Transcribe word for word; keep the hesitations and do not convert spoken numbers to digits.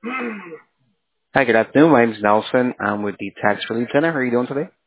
Hi, good afternoon. My name is Nelson. I'm with the Tax Relief Center. How are you doing today?